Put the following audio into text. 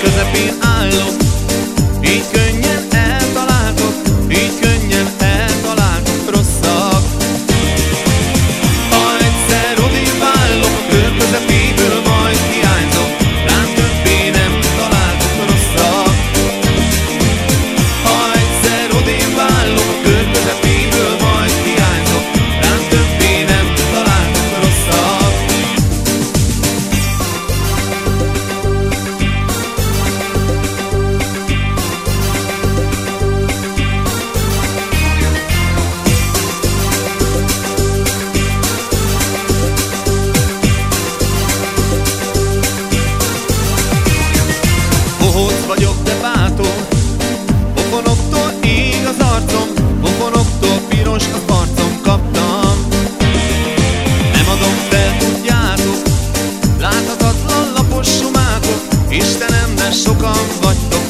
közepén állok, így könnyen eltaláltok, így könnyen eltaláltok rosszak. Ha egyszer odébb állok, a kör közepéből majd hiányzok, rám többé nem találtok rosszak. Ha egyszer odébb állok, a kör közepéből majd hiányzok, rám többé nem találtok rosszak. Bohóc vagyok, de bátor, pofonoktól ég az arcom, pofonoktól piros a farcom, kaptam. Nem adom fel, tudjátok, láthatatlan lapos sumákok, Istenem, de sokan vagytok.